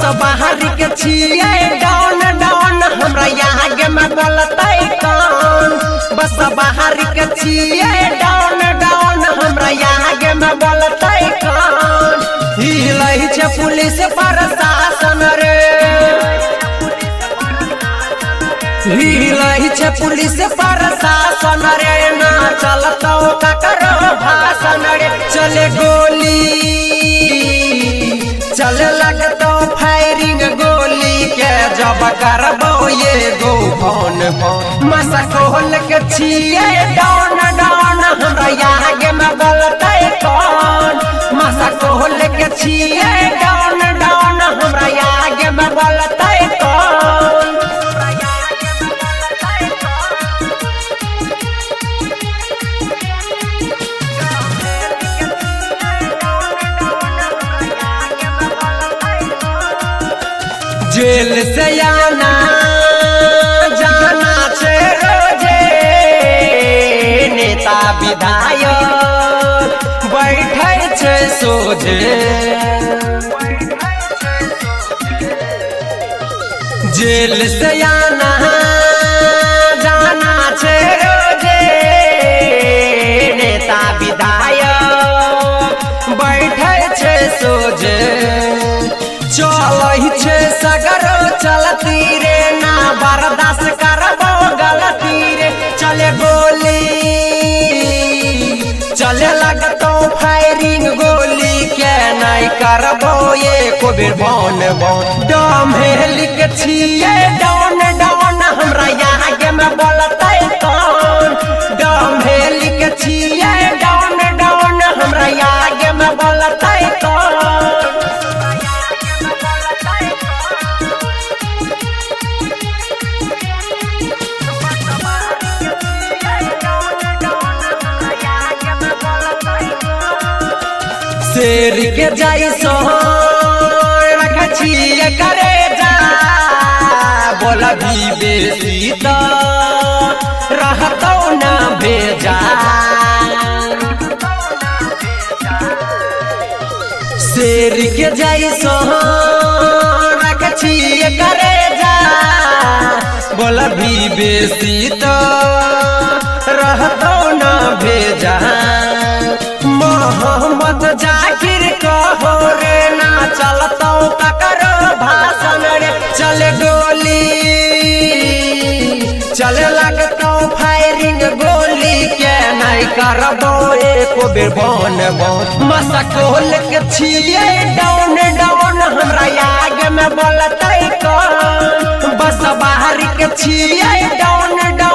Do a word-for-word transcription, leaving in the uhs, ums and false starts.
बस बाहर के छिए डाउन डाउन हमरा यहाँ के में बोलते कौन। बस बाहर के छिए डाउन डाउन हमरा यहाँ के में बोलते कौन। हिलै छे पुलिस प्रशासन रे, हिलै छे पुलिस प्रशासन रे, ना चलतो ककरो भाषण रे। चले गोली चले लगतो फायरिंग गोली के जब करबो ये गो फोन फोन। मसा खोल के छिए डाउन डाउन हमरा यहाँ के में बोलते कौन। मसा खोल के छिए डाउन डाउन हमरा यहाँ के में बोलते कौन। जेल से आना जाना छे रोजे, नेता विधायक बैठे छे सोझे। जेल से आना जाना छे रोजे, नेता विधायक बैठे छे सोझे। चलै छे सगरो चलती रे, ना बर्दाश्त करबो गलती रे। चले गोली चले लगतो फायरिंग गोली के नहीं करबो एको बेर बन बन। डम हेलिक छिए डाउन डाउन हमरा यहाँ के में बोलते कौन। डम हेलिक छिए डाउन डाउन हमरा यहाँ के में बोलते कौन। शेर के जाई सो रख छिए करे जा, बोला भी बेसी तो रहतो ना भेजा। शेर के जाई सो रख छिए करे जा, बोला भी बेसी तो रहतो ना भेजा। मोहम्मद जाकिर कहो रे, ना चलतो ककरो भाषण रे। चले गोली चले लगतो फायरिंग गोली के नहीं करबो एको बेर बन बन। मसा खोल के छिए डाउन डाउन हमरा आगे में बोलते कौन। बस बाहर के छिए डाउन डाउन